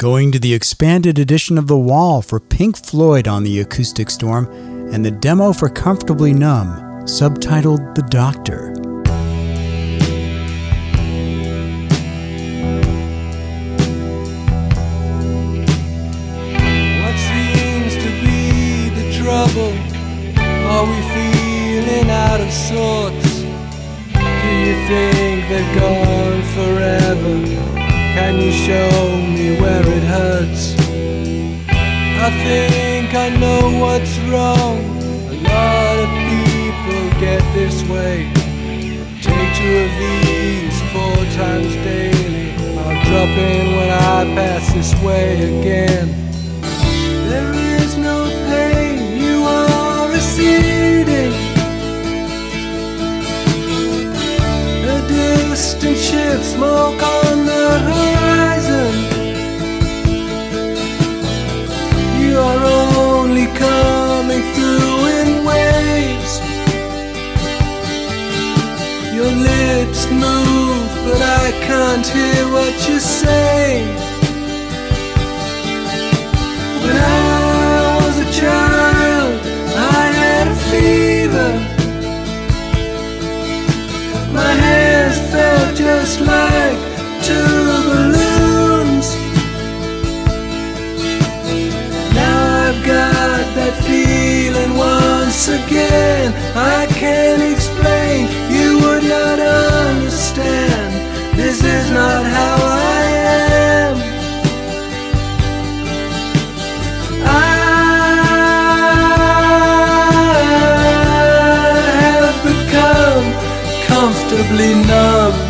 Going to the expanded edition of The Wall for Pink Floyd on the Acoustic Storm, and the demo for Comfortably Numb, subtitled The Doctor. What seems to be the trouble? Are we feeling out of sorts? Do you think they've gone forever? Can you show me where it hurts? I think I know what's wrong. A lot of people get this way. Take 2 of these 4 times daily. I'll drop in when I pass this way again. There is no pain, you are receding. A distant ship, smoke on the horizon. You are only coming through in waves. Your lips move, but I can't hear what you say. When I was a child, I had a fever. My hands felt just like 2 balloons. Now I've got that feeling once again. I can't explain, you would not understand. This is not how I am. I have become comfortably numb.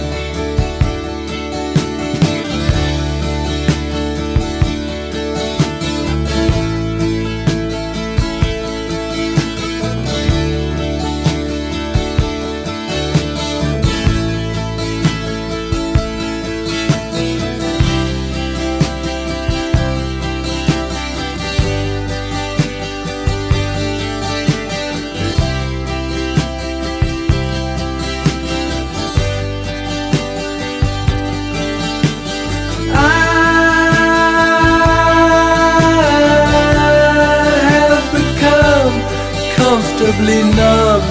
Comfortably numb.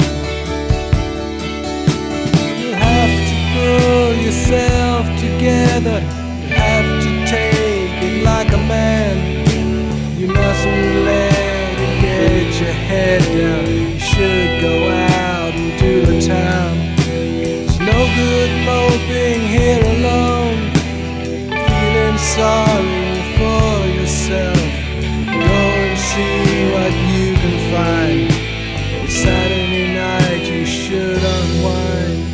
You have to pull yourself together. You have to take it like a man. You mustn't let it get your head down. You should go out and do the town. It's no good moping here alone, feeling sorry for yourself. Go and see what you can find. Saturday night you should unwind.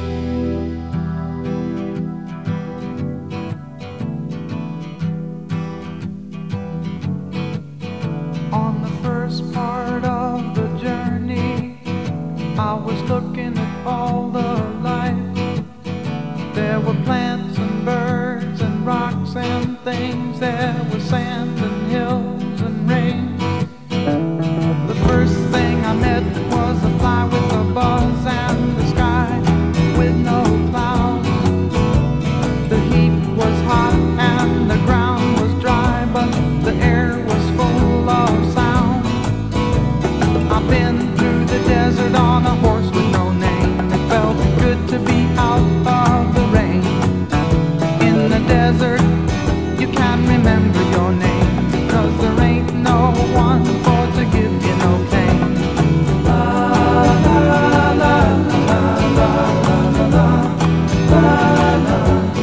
On the first part of the journey, I was looking at all the life. There were plants and birds and rocks and things. There was sand and hills and rain. The first thing I met was a fly with a buzz and the sky with no clouds. The heat was hot and the ground was dry, but the air was full of sound. I've been through the desert on a horse with no name. It felt good to be out of the rain. In the desert, you can't remember your name, because there ain't no one for to give you no pain. La la la la la la la la la la.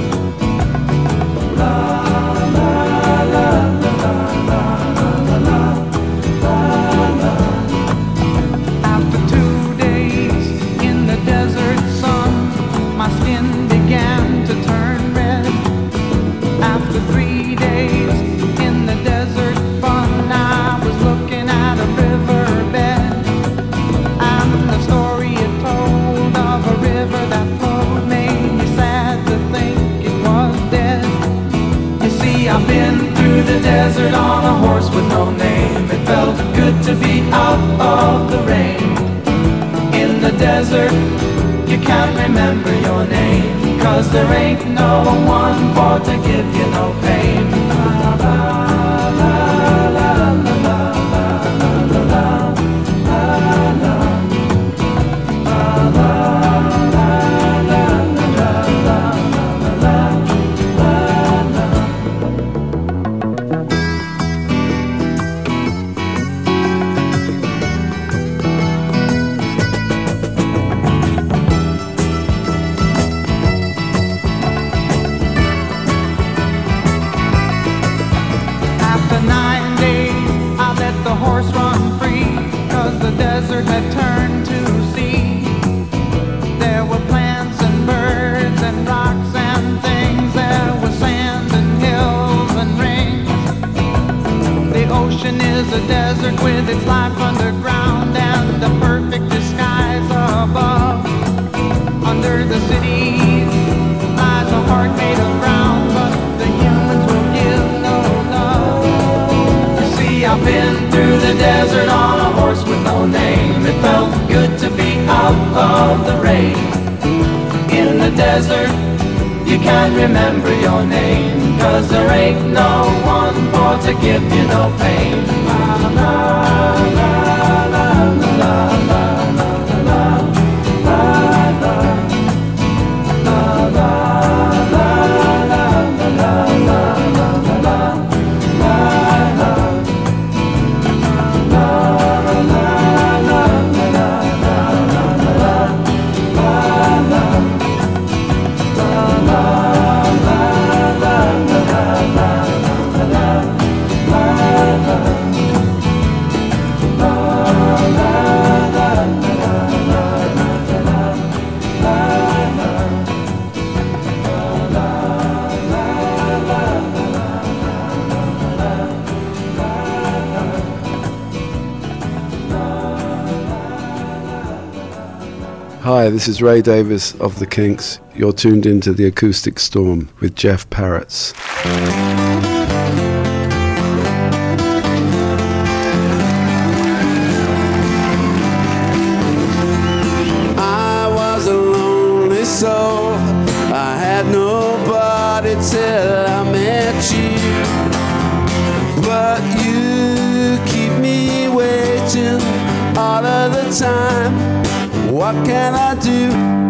After 2 days in the desert sun, my skin began to turn red. After 3 days in the desert fun, I was looking at a riverbed, and the story it told of a river that flowed made me sad to think it was dead. You see, I've been through the desert on a horse with no name. It felt good to be out of the rain. In the desert, you can't remember your name, 'cause there ain't no one for to give you no pain. the desert had turned to sea. There were plants and birds and rocks and things. There was sand and hills and rings. The ocean is a desert with its life underground and a perfect disguise above. Under the cities lies a heart made of ground, but the humans will give no love. You see, I've been through the desert on a horse with no name. It felt good to be out of the rain. In the desert, you can't remember your name, 'cause there ain't no one for to give you no pain. La, la, la, la, la, la, la, la, la, la, la, la, la, la, la, la, Hi, this is Ray Davis of The Kinks. You're tuned into The Acoustic Storm with Jeff Parrots. I was a lonely soul. I had nobody till I met you. But you keep me waiting all of the time. What can I do?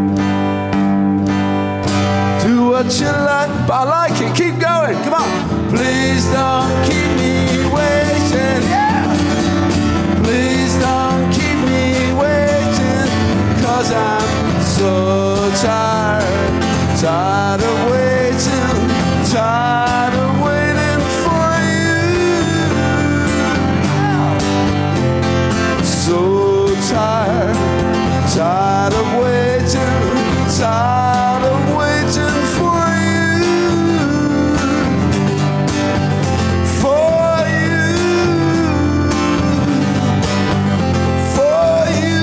Do what you like. I like it. Keep going. Come on. Please don't keep me waiting. Yeah. Please don't keep me waiting. 'Cause I'm so tired. Tired of waiting. Tired of waiting for you. So tired. Tired of waiting, tired of waiting for you, for you, for you,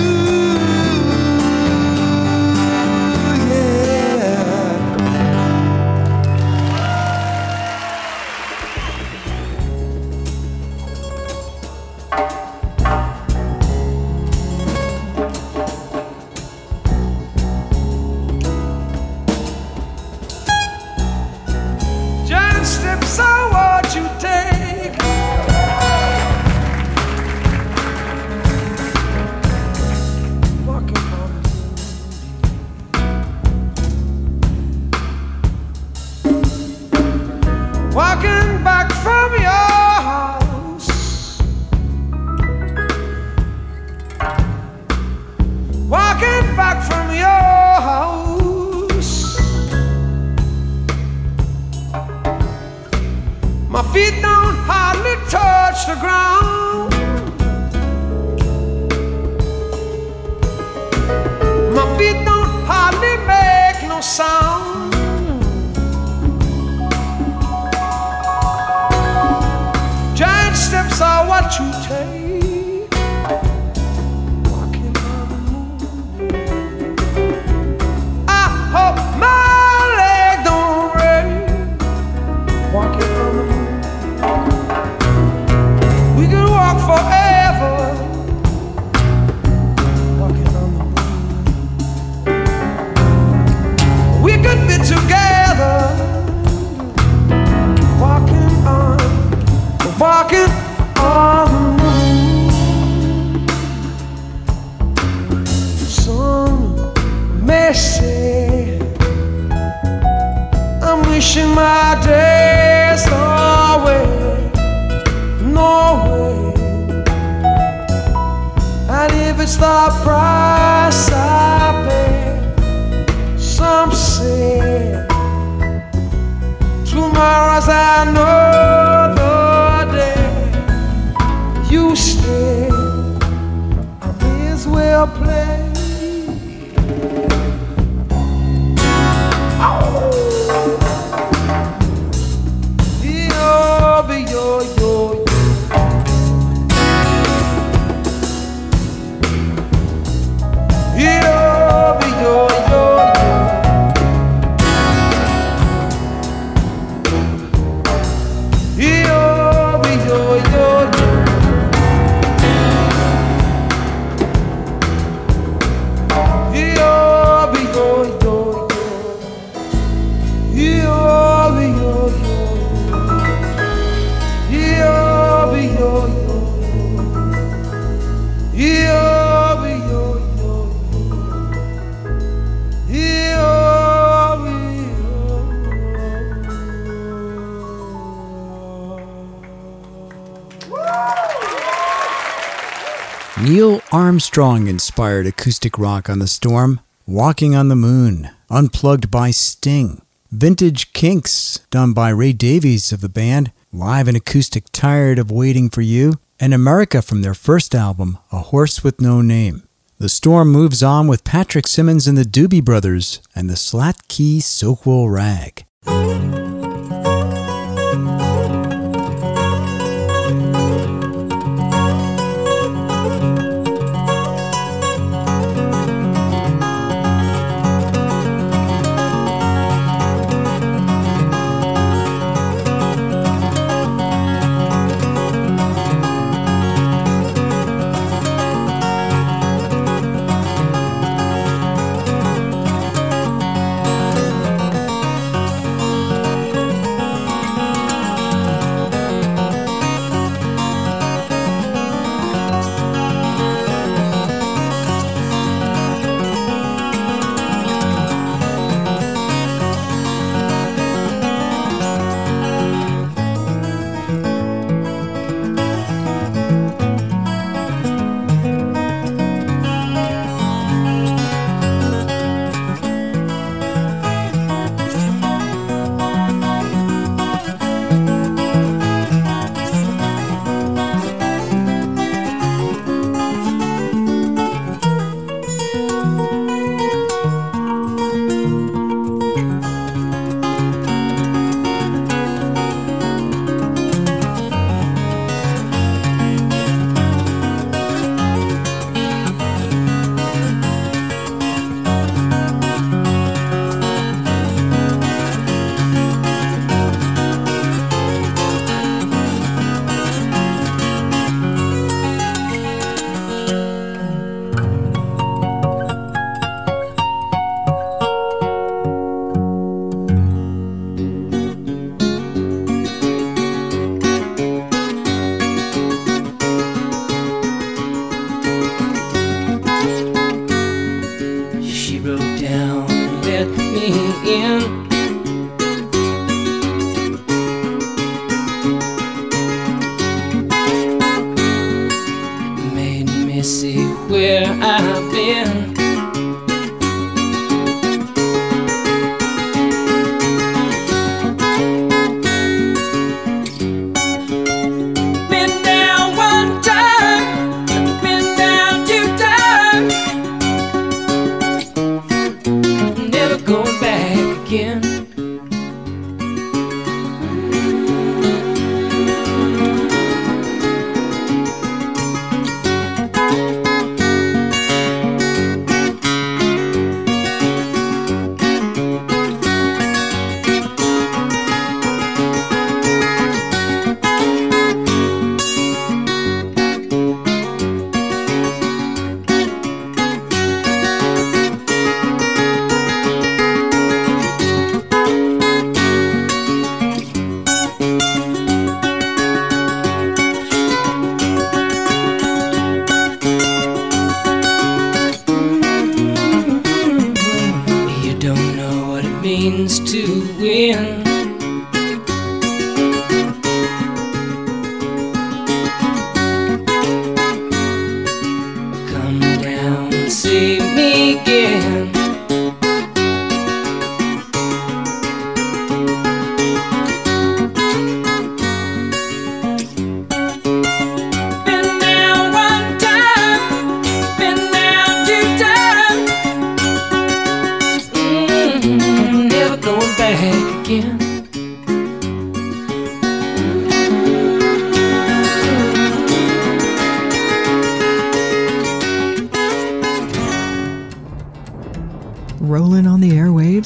yeah. Steps are what you take. Walking on the moon. Walking back from your house. Walking back from your house. My feet don't hardly touch the ground. My feet don't hardly make no sound. Giant steps are what you take. Walking on the moon. I hope my leg don't break. Walking on the moon. We could walk forever, walking on the moon. We could be together, walking on the moon. Some may say I'm wishing my days away. No way. And if it's the price I pay, some say tomorrow's another day. You stay, I I'll play. Neil Armstrong-inspired acoustic rock on the Storm, Walking on the Moon, unplugged by Sting. Vintage Kinks, done by Ray Davies of the band, live and acoustic Tired of Waiting for You, and America from their first album, A Horse with No Name. The Storm moves on with Patrick Simmons and the Doobie Brothers and the Slat Key Soquel Rag.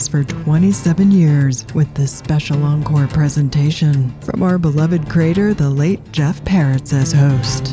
us for 27 years with this special encore presentation from our beloved creator, the late Jeff Parrott, as host.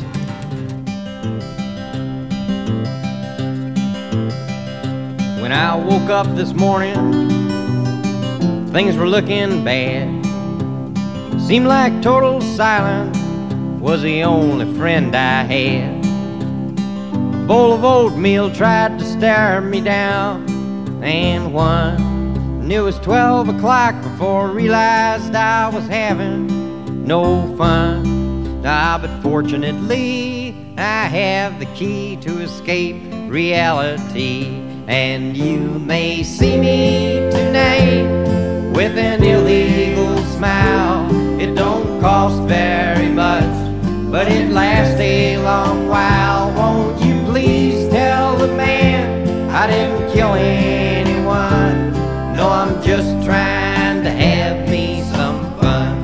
When I woke up this morning, things were looking bad. Seemed like total silence was the only friend I had. A bowl of oatmeal tried to stare me down, and one. And it was 12 o'clock before I realized I was having no fun. But fortunately, I have the key to escape reality. And you may see me tonight with an illegal smile. It don't cost very much, but it lasts a long while. Won't you please tell the man I didn't kill anyone? No, I'm just trying to have me some fun.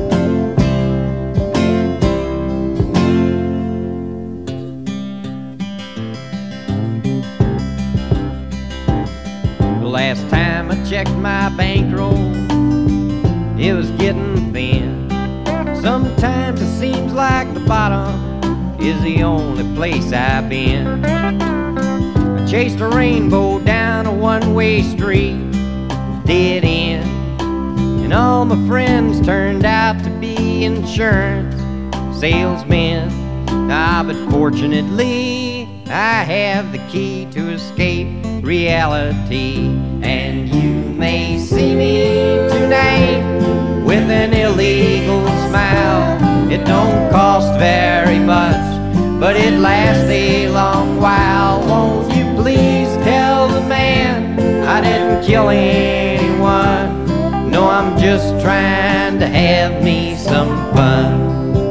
The last time I checked my bankroll, it was getting thin. Sometimes it seems like the bottom is the only place I've been. I chased a rainbow down a one-way street, dead end, and all my friends turned out to be insurance salesmen. But fortunately, I have the key to escape reality. And you may see me tonight with an illegal smile. It don't cost very much, but it lasts a long while. Won't you please tell the man I didn't kill anyone? No, I'm just trying to have me some fun.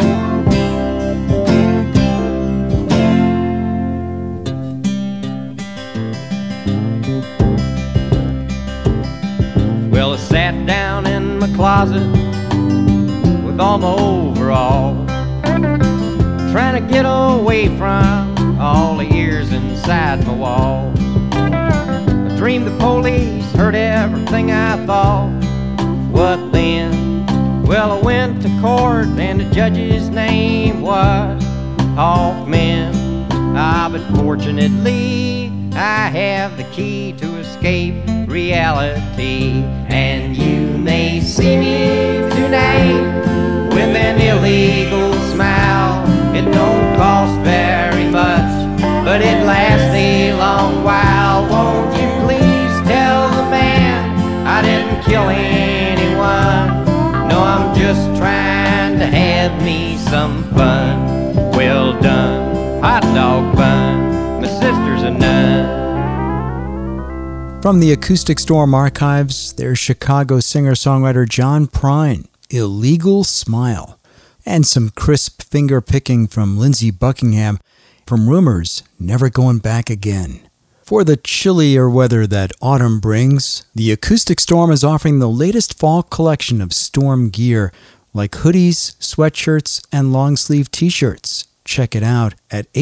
Well, I sat down in my closet with all my overalls, trying to get away from all the ears inside my walls. I dreamed the police heard everything I thought. What then? Well, I went to court and the judge's name was Hoffman. But fortunately, I have the key to escape reality. And you may see me tonight with an illegal smile. It don't cost very much, but it lasts a long while. Won't you please tell the man I didn't kill anyone? No, I'm just trying to have me some fun. Well done, hot dog bun, my sister's a nun. From the Acoustic Storm archives, there's Chicago singer-songwriter John Prine, Illegal Smile, and some crisp finger-picking from Lindsey Buckingham from Rumors, Never Going Back Again. For the chillier weather that autumn brings, the Acoustic Storm is offering the latest fall collection of storm gear like hoodies, sweatshirts, and long-sleeve t-shirts. Check it out at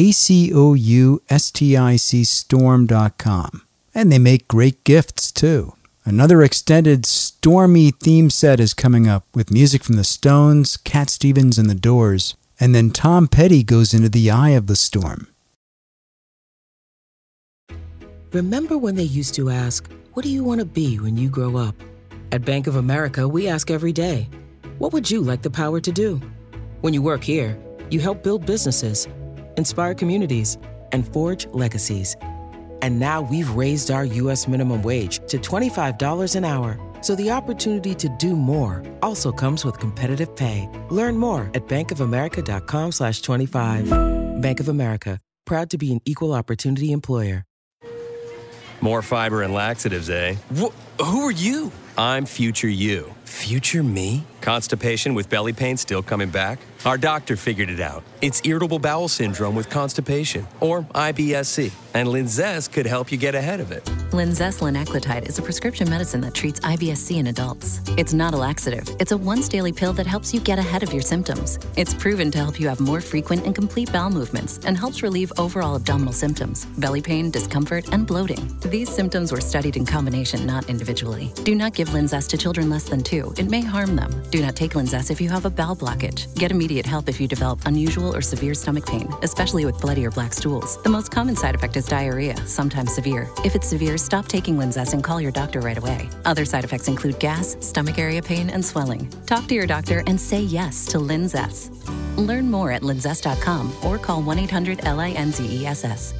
ACOUSTICStorm.com. And they make great gifts, too. Another extended stormy theme set is coming up with music from the Stones, Cat Stevens, and the Doors. And then Tom Petty goes into the eye of the storm. Remember when they used to ask, what do you want to be when you grow up? At Bank of America, we ask every day, what would you like the power to do? When you work here, you help build businesses, inspire communities, and forge legacies. And now we've raised our U.S. minimum wage to $25 an hour. So the opportunity to do more also comes with competitive pay. Learn more at bankofamerica.com/25. Bank of America, proud to be an equal opportunity employer. More fiber and laxatives, eh? Who are you? I'm future you. Future me? Constipation with belly pain still coming back? Our doctor figured it out. It's irritable bowel syndrome with constipation, or IBS-C, and Linzess could help you get ahead of it. Linzess linaclotide is a prescription medicine that treats IBS-C in adults. It's not a laxative. It's a once-daily pill that helps you get ahead of your symptoms. It's proven to help you have more frequent and complete bowel movements and helps relieve overall abdominal symptoms, belly pain, discomfort, and bloating. These symptoms were studied in combination, not individually. Do not give Linzess to children less than 2. It may harm them. Do not take Linzess if you have a bowel blockage. Get immediate help if you develop unusual or severe stomach pain, especially with bloody or black stools. The most common side effect is diarrhea, sometimes severe. If it's severe, stop taking Linzess and call your doctor right away. Other side effects include gas, stomach area pain, and swelling. Talk to your doctor and say yes to Linzess. Learn more at linzess.com or call 1-800-LINZESS.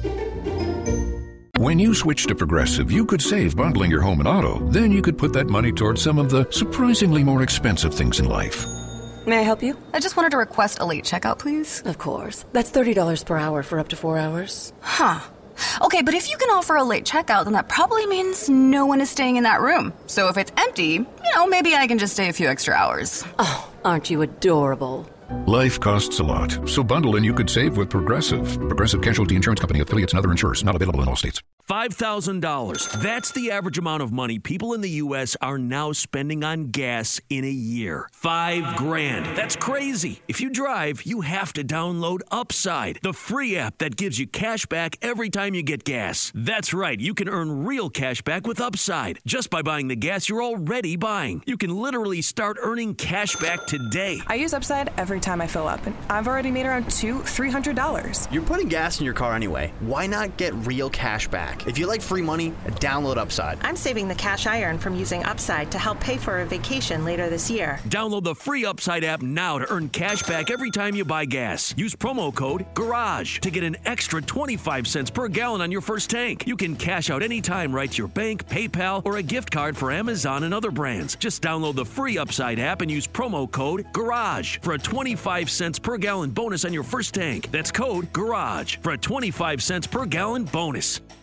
When you switch to Progressive, you could save bundling your home and auto. Then you could put that money towards some of the surprisingly more expensive things in life. May I help you? I just wanted to request a late checkout, please. Of course. That's $30 per hour for up to 4 hours. Huh. Okay, but if you can offer a late checkout, then that probably means no one is staying in that room. So if it's empty, maybe I can just stay a few extra hours. Oh, aren't you adorable? Life costs a lot, so bundle and you could save with Progressive. Progressive Casualty Insurance Company, affiliates, and other insurers. Not available in all states. $5,000. That's the average amount of money people in the U.S. are now spending on gas in a year. $5,000. That's crazy. If you drive, you have to download Upside, the free app that gives you cash back every time you get gas. That's right. You can earn real cash back with Upside just by buying the gas you're already buying. You can literally start earning cash back today. I use Upside every time I fill up, and I've already made around $200-$300. You're putting gas in your car anyway. Why not get real cash back? If you like free money, download Upside. I'm saving the cash I earn from using Upside to help pay for a vacation later this year. Download the free Upside app now to earn cash back every time you buy gas. Use promo code GARAGE to get an extra 25 cents per gallon on your first tank. You can cash out anytime right to your bank, PayPal, or a gift card for Amazon and other brands. Just download the free Upside app and use promo code GARAGE for a 25 cents per gallon bonus on your first tank. That's code GARAGE for a 25 cents per gallon bonus.